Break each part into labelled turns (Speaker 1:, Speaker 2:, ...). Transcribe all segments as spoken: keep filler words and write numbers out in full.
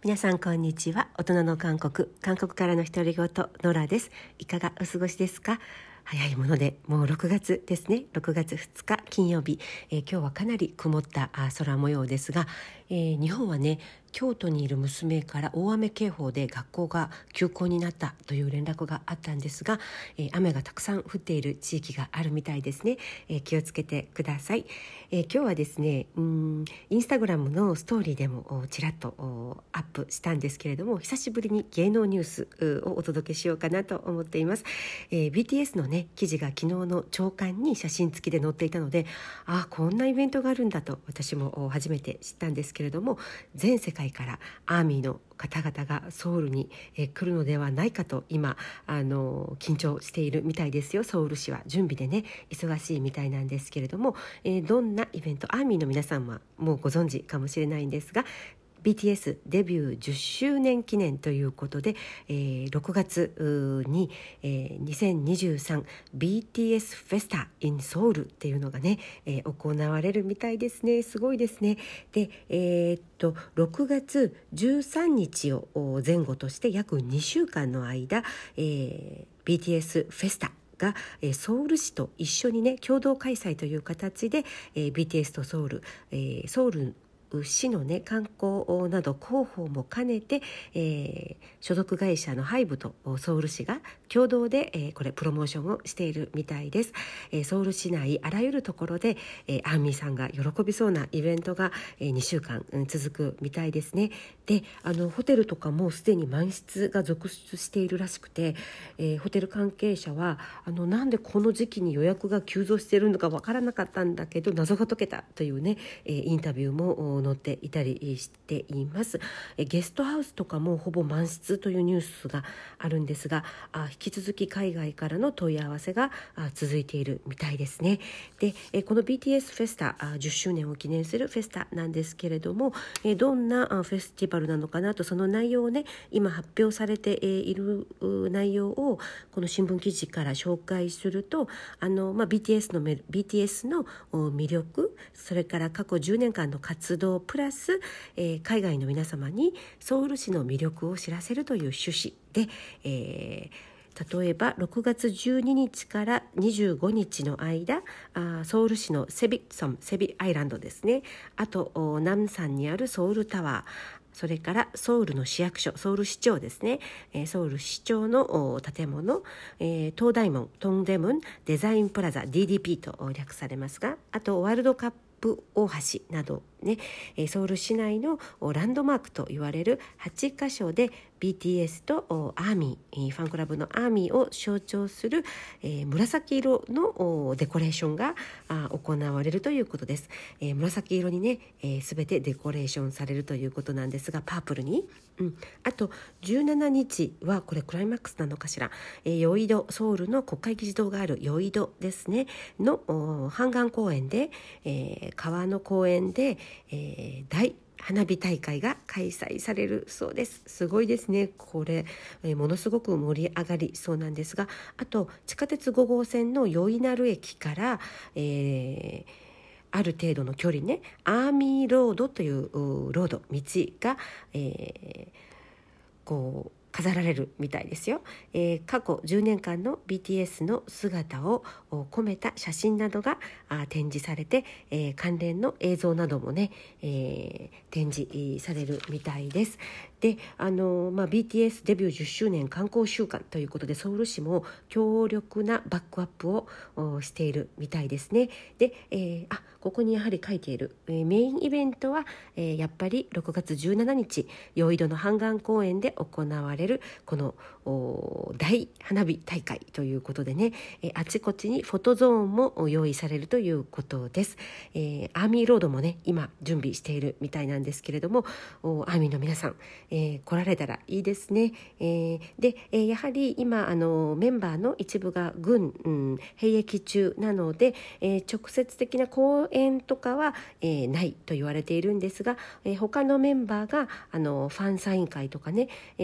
Speaker 1: 皆さんこんにちは。大人の韓国、韓国からの独り言、ノラです。いかがお過ごしですか？早いものでもうろくがつですね。ろくがつふつか金曜日、えー、今日はかなり曇ったあ空模様ですが、えー、日本はね、京都にいる娘から大雨警報で学校が休校になったという連絡があったんですが、えー、雨がたくさん降っている地域があるみたいですね。えー、気をつけてください。えー、今日はですね、うーんインスタグラムのストーリーでもちらっとアップしたんですけれども、久しぶりに芸能ニュースをお届けしようかなと思っています。えー、ビーティーエス のね記事が昨日の朝刊に写真付きで載っていたので、あこんなイベントがあるんだと私も初めて知ったんですけれども、全世界からアーミーの方々がソウルに来るのではないかと今あの緊張しているみたいですよ。ソウル市は準備でね忙しいみたいなんですけれども、えー、どんなイベント、アーミーの皆さんはもうご存知かもしれないんですが、ビーティーエス デビューじゅっしゅうねん記念ということで、えー、ろくがつに、えー、にせんにじゅうさん ビーティーエス フェスタ in ソウルっていうのがね、えー、行われるみたいですね。すごいですね。で、えー、っとろくがつじゅうさんにちを前後として約にしゅうかんの間、えー、ビーティーエス フェスタがソウル市と一緒にね共同開催という形で、えー、ビーティーエス とソウル、えー、ソウル市のね観光など広報も兼ねて、えー、所属会社のハイブとソウル市が共同で、えー、これプロモーションをしているみたいです。えー、ソウル市内あらゆるところで、えー、アーミーさんが喜びそうなイベントが、えー、にしゅうかん、うん、続くみたいですね。で、あのホテルとかもすでに満室が続出しているらしくて、えー、ホテル関係者はあのなんでこの時期に予約が急増しているのかわからなかったんだけど謎が解けたというね、えー、インタビューも載っていたりしています。ゲストハウスとかもほぼ満室というニュースがあるんですが、あ引き続き海外からの問い合わせが続いているみたいですね。でこの ビーティーエス フェスタじゅっしゅうねんを記念するフェスタなんですけれども、どんなフェスティバルなのかなと、その内容をね今発表されている内容をこの新聞記事から紹介すると、あの、まあ、ビーティーエス の ビーティーエス の魅力、それから過去じゅうねんかんの活動プラス、えー、海外の皆様にソウル市の魅力を知らせるという趣旨で、えー、例えばろくがつじゅうににちからにじゅうごにちの間、あソウル市のセビソンセビアイランドですね、あとナムサンにあるソウルタワー、それからソウルの市役所、ソウル市長ですね、えー、ソウル市長の建物、えー、東大門トンデムンデザインプラザ ディーディーピー と略されますが、あとワールドカップ大橋などね、ソウル市内のランドマークと言われるはちかしょで ビーティーエス とアーミー、ファンクラブのアーミーを象徴する、えー、紫色のデコレーションが行われるということです。えー、紫色にね、えー、全てデコレーションされるということなんですが、パープルに、うん、あとじゅうしちにちはこれクライマックスなのかしら、えー、ヨイド、ソウルの国会議事堂があるヨイドですねのハンガン公園で、えー、川の公園で、えー、大花火大会が開催されるそうです。すごいですねこれ、えー、ものすごく盛り上がりそうなんですが、あと地下鉄ごごうせんのヨイナル駅から、えー、ある程度の距離ね、アーミーロードというロード道が、えー、こう飾られるみたいですよ。えー、過去じゅうねんかんの ビーティーエス の姿を込めた写真などが展示されて、えー、関連の映像などもね、えー、展示されるみたいです。で、あのまあ、ビーティーエス デビューじゅっしゅうねん観光週間ということで、ソウル市も強力なバックアップをしているみたいですね。で、えー、あここにやはり書いている、えー、メインイベントは、えー、やっぱりろくがつじゅうしちにちヨイドのハンガン公園で行われるこの大花火大会ということでね、えー、あちこちにフォトゾーンも用意されるということです。えー、アーミーロードもね今準備しているみたいなんですけれども、アーミーの皆さん、えー、来られたらいいですね。えー、で、えー、やはり今あのメンバーの一部が軍、うん、兵役中なので、えー、直接的な講演とかは、えー、ないと言われているんですが、えー、他のメンバーがあのファンサイン会とかね、えー、何らか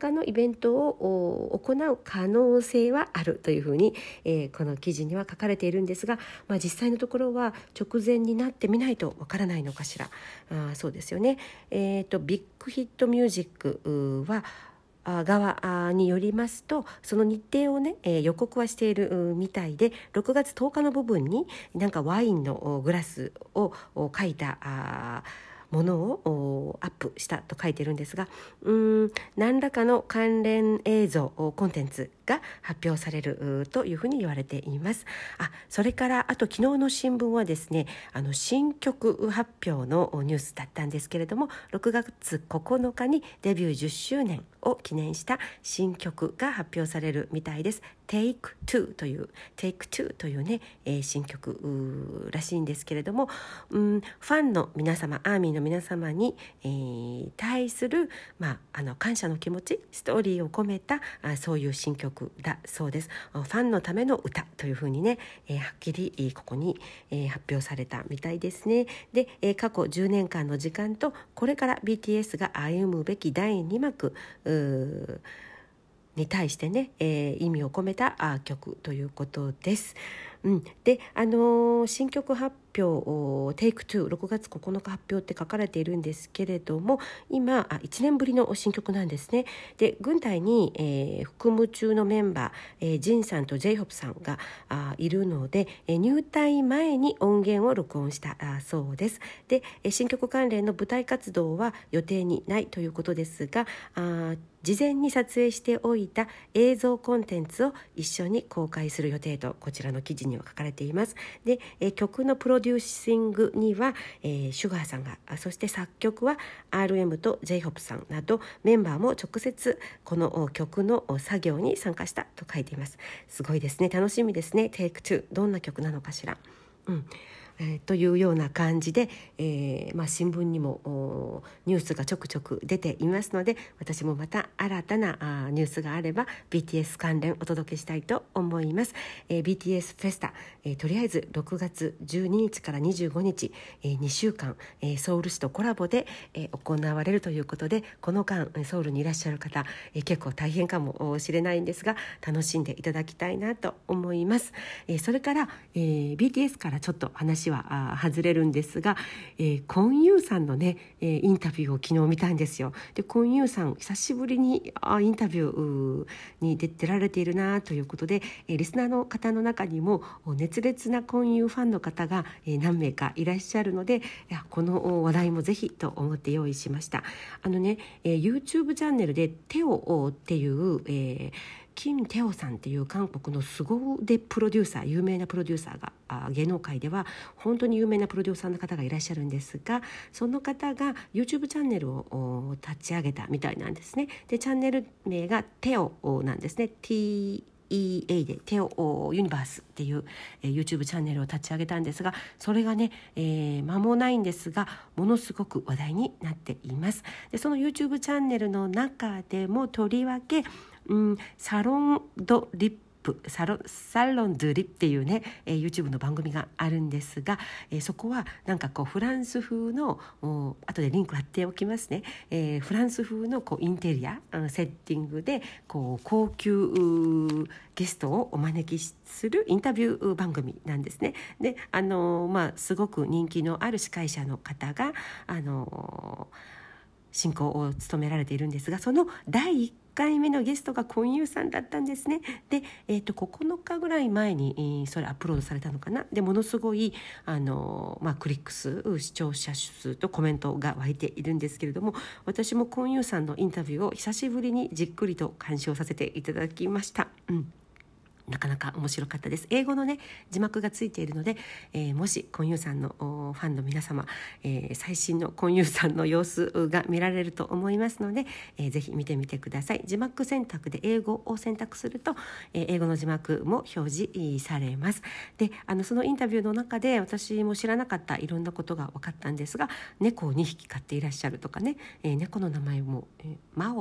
Speaker 1: かのイベントを行う可能性はあるというふうに、えー、この記事には書かれているんですが、まあ、実際のところは直前になってみないとわからないのかしら。あそうですよね。えーと、ビッグヒットミュージックは側によりますと、その日程をね、えー、予告はしているみたいで、ろくがつとおかの部分になんかワインのグラスを書いたあものをアップしたと書いてるんですが、うーん何らかの関連映像コンテンツが発表されるというふうに言われています。あそれからあと昨日の新聞はですね、あの新曲発表のニュースだったんですけれども、ろくがつここのかにデビューじゅっしゅうねんを記念した新曲が発表されるみたいです。 Take Two という Take Two というね、えー、新曲らしいんですけれども、うんファンの皆様、アーミーの皆様に、えー、対する、まあ、あの感謝の気持ち、ストーリーを込めたあそういう新曲だそうです。ファンのための歌というふうにね、えー、はっきり、えー、ここに、えー、発表されたみたいですね。で、えー、過去じゅうねんかんの時間とこれから ビーティーエス が歩むべきだいにまくに対してね、えー、意味を込めたあ曲ということです。うん、で、あのー、新曲発表 Take Two ろくがつここのか発表って書かれているんですけれども、今あいちねんぶりの新曲なんですね。で、軍隊に、えー、服務中のメンバー、えー、ジンさんと ジェイホプ さんがあいるので、えー、入隊前に音源を録音したあそうです。で、えー、新曲関連の舞台活動は予定にないということですが、あ事前に撮影しておいた映像コンテンツを一緒に公開する予定とこちらの記事には書かれています。で、え曲のプロデューシングには、えー、シュガーさんが、そして作曲は アールエム と ジェイホプ さんなどメンバーも直接この曲の作業に参加したと書いています。すごいですね。楽しみですね。 Take Two どんな曲なのかしら。うんえー、というような感じで、えーまあ、新聞にもニュースがちょくちょく出ていますので、私もまた新たなあニュースがあれば ビーティーエス 関連お届けしたいと思います。えー、ビーティーエス フェスタ、えー、とりあえずろくがつじゅうににちからにじゅうごにち、えー、にしゅうかん、えー、ソウル市とコラボで、えー、行われるということで、この間ソウルにいらっしゃる方、えー、結構大変かもしれないんですが、楽しんでいただきたいなと思います。えー、それから、えー、ビーティーエス からちょっと話は外れるんですが、えー、コンユーさんのね、えー、インタビューを昨日見たんですよ。で、コンユーさん久しぶりにあインタビューに出てられているなということで、えー、リスナーの方の中にも熱烈なコンユーファンの方が、えー、何名かいらっしゃるので、いやこの話題もぜひと思って用意しました。あのね、えー、YouTube チャンネルでテオっていう、えー金テオさんっていう韓国の凄腕プロデューサー、有名なプロデューサーが芸能界では本当に有名なプロデューサーの方がいらっしゃるんですが、その方が YouTube チャンネルを立ち上げたみたいなんですね。で、チャンネル名がテオなんですね。 ティーイーエー でテオユニバースっていう、えー、YouTube チャンネルを立ち上げたんですが、それがね、えー、間もないんですがものすごく話題になっています。で、その YouTube チャンネルの中でもとりわけうん、サロンドリップサロサロンドリップっていうね、えー、YouTube の番組があるんですが、えー、そこはなんかこうフランス風の後でリンク貼っておきますね、えー、フランス風のこうインテリアセッティングでこう高級ゲストをお招きするインタビュー番組なんですね。で、あのー、まあすごく人気のある司会者の方があのー、進行を務められているんですが、そのだいいっかいめのゲストがコンユーさんだったんですね。で、えー、とここのかぐらい前に、えー、それアップロードされたのかな。で、ものすごいあの、まあ、クリック数、視聴者数とコメントが湧いているんですけれども、私もコンユーさんのインタビューを久しぶりにじっくりと鑑賞させていただきました。うんなかなか面白かったです。英語のね字幕がついているので、えー、もしコンユーさんのファンの皆様、えー、最新のコンユーさんの様子が見られると思いますので、えー、ぜひ見てみてください。字幕選択で英語を選択すると、えー、英語の字幕も表示されます。で、あのそのインタビューの中で私も知らなかったいろんなことが分かったんですが、猫をにひき飼っていらっしゃるとかね、えー、猫の名前も、えー、マオと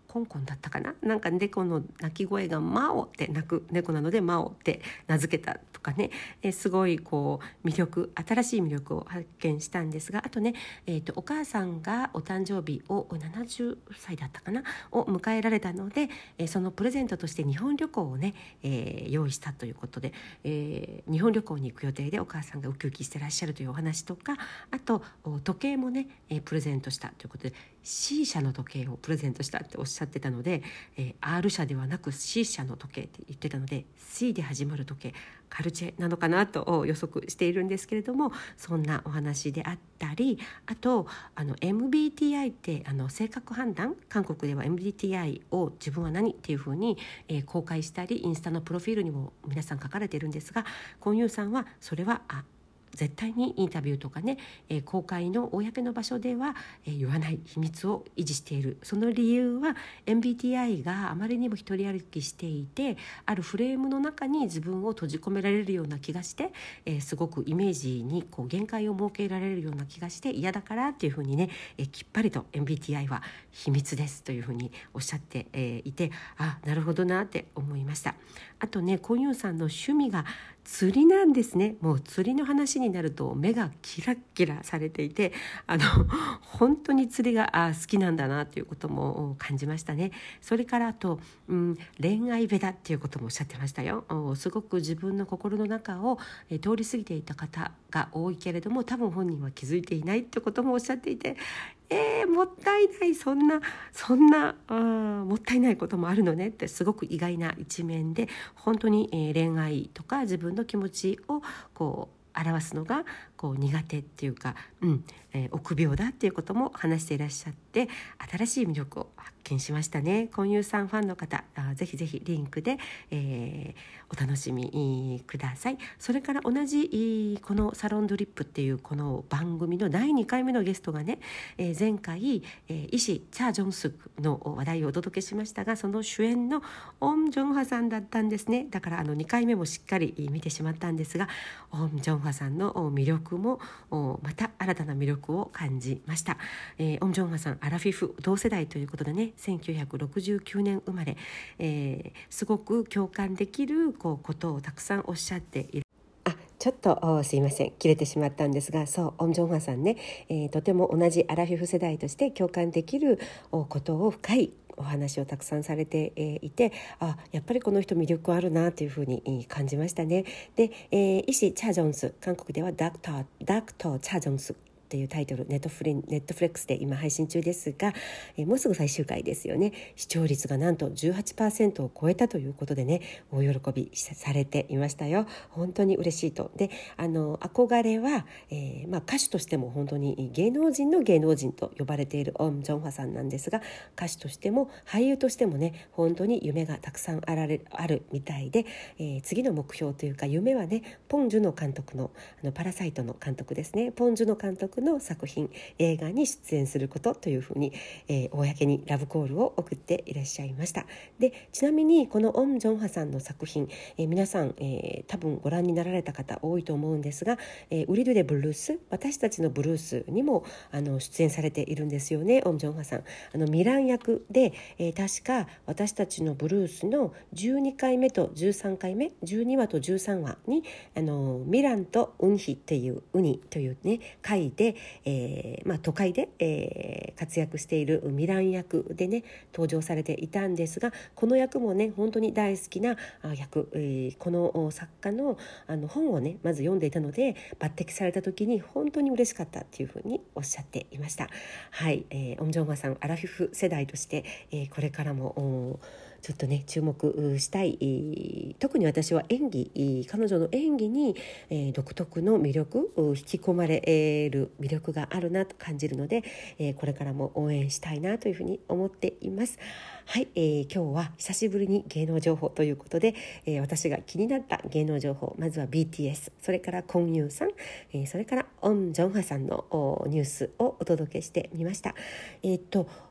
Speaker 1: コンコンだったかな、なんか猫の鳴き声がマオって鳴く猫なのでマオって名付けたとかね、えすごいこう魅力新しい魅力を発見したんですが、あとね、えーと、お母さんがお誕生日をななじゅっさいだったかなを迎えられたので、えー、そのプレゼントとして日本旅行をね、えー、用意したということで、えー、日本旅行に行く予定でお母さんがウキウキしてらっしゃるというお話とか、あと時計もね、えー、プレゼントしたということで C 社の時計をプレゼントしたっておっしゃってたので、えー、R 社ではなく C 社の時計って言ってたので C で始まる時計カルチェなのかなと予測しているんですけれども、そんなお話であったり、あとあの エムビーティーアイ ってあの性格判断、韓国では エムビーティーアイ を自分は何っていうふうに、えー、公開したりインスタのプロフィールにも皆さん書かれているんですが、コンユーさんはそれはあ絶対にインタビューとかね、えー、公開の公の場所では、えー、言わない秘密を維持している。その理由は エムビーティーアイ があまりにも一人歩きしていて、あるフレームの中に自分を閉じ込められるような気がして、えー、すごくイメージにこう限界を設けられるような気がして嫌だからっていうふうにね、えー、きっぱりと エムビーティーアイ は秘密ですというふうにおっしゃって、えー、いて、あ、なるほどなって思いました。あとね、コンユーさんの趣味が釣りなんですね。もう釣りの話になると目がキラッキラされていて、あの本当に釣りがあ好きなんだなということも感じましたね。それからあと、うん、恋愛ベタっていうこともおっしゃってましたよ。すごく自分の心の中をえ通り過ぎていた方が多いけれども、多分本人は気づいていないってこともおっしゃっていて、えー、もったいない、そんなそんなあもったいないこともあるのねってすごく意外な一面で、本当に、えー、恋愛とか自分の気持ちをこう表すのがこう苦手っていうか、うんえー、臆病だっていうことも話していらっしゃって、新しい魅力を発見しましたね。コンユーさんファンの方、あぜひぜひリンクで、えー、お楽しみください。それから同じこのサロンドリップっていうこの番組のだいにかいめのゲストがね、えー、前回、えー、医師チャ・ジョンスクの話題をお届けしましたが、その主演のオン・ジョンハさんだったんですね。だからあのにかいめもしっかり見てしまったんですが、オン・ジョンハさんの魅力もまた新たな魅力を感じました。えー、オン・ジョンハさんアラフィフ同世代ということでね、せんきゅうひゃくろくじゅうきゅうねん生まれ、えー、すごく共感できるこうことをたくさんおっしゃっている。あちょっとすいません切れてしまったんですが、そうオン・ジョンハさんね、えー、とても同じアラフィフ世代として共感できることを深いお話をたくさんされていて、あやっぱりこの人魅力あるなというふうに感じましたね。で、えー、医師チャ・ジョンス、韓国ではダクターダクターチャ・ジョンスっていうタイトル、ネットフリネットフレックスで今配信中ですが、えー、もうすぐ最終回ですよね。視聴率がなんと じゅうはちパーセント を超えたということでね、大喜びされていましたよ。本当に嬉しいと。で、あの憧れは、えーまあ、歌手としても本当に芸能人の芸能人と呼ばれているオン・ジョンハさんなんですが、歌手としても俳優としてもね、本当に夢がたくさんあられあるみたいで、えー、次の目標というか夢はね、ポン・ジュノ監督のあのパラサイトの監督ですね、ポン・ジュノ監督の作品映画に出演することというふうに、えー、公にラブコールを送っていらっしゃいました。でちなみにこのオン・ジョンハさんの作品、えー、皆さん、えー、多分ご覧になられた方多いと思うんですが、えー、ウリルデ・ブルース、私たちのブルースにもあの出演されているんですよね。オン・ジョンハさんあのミラン役で、えー、確か私たちのブルースのじゅうにかいめとじゅうさんかいめ、じゅうにわとじゅうさんわにあのミランとウンヒっていうウニというね回で、えーまあ、都会で、えー、活躍しているミラン役でね登場されていたんですが、この役もね本当に大好きな役、えー、この作家の、あの本をねまず読んでいたので、抜擢された時に本当に嬉しかったっていうふうにおっしゃっていました。はい、えー、オン・ジョンハさんアラフィフ世代として、えー、これからもちょっとね注目したい。特に私は演技、彼女の演技に、えー、独特の魅力、引き込まれる魅力があるなと感じるので、えー、これからも応援したいなというふうに思っています。はい、えー、今日は久しぶりに芸能情報ということで、えー、私が気になった芸能情報、まずは ビーティーエス、 それからコンユーさん、えー、それからオン・ジョンハさんのニュースをお届けしてみました。えー、っと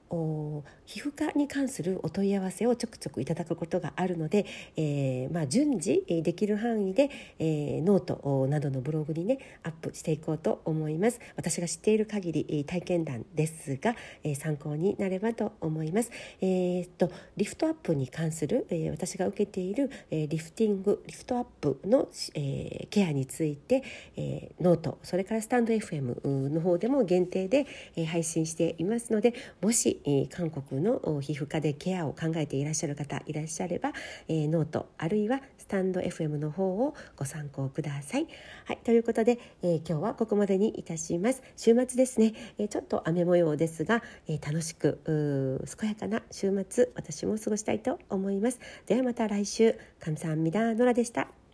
Speaker 1: 皮膚科に関するお問い合わせをちょくちょくいただくことがあるので、えーまあ、順次できる範囲で、えー、ノートなどのブログにねアップしていこうと思います。私が知っている限り体験談ですが、えー、参考になればと思います。えー、っとリフトアップに関する、えー、私が受けている、えー、リフティングリフトアップの、えー、ケアについて、えー、ノートそれからスタンド エフエム の方でも限定で、えー、配信していますので、もし、えー、韓国の皮膚科でケアを考えていらっしゃる方いらっしゃれば、えー、ノートあるいはスタンド エフエム の方をご参考ください。はい、ということで、えー、今日はここまでにいたします。週末ですね、えー、ちょっと雨模様ですが、えー、楽しく健やかな週末私も過ごしたいと思います。ではまた来週。감사합니다。ノラでした。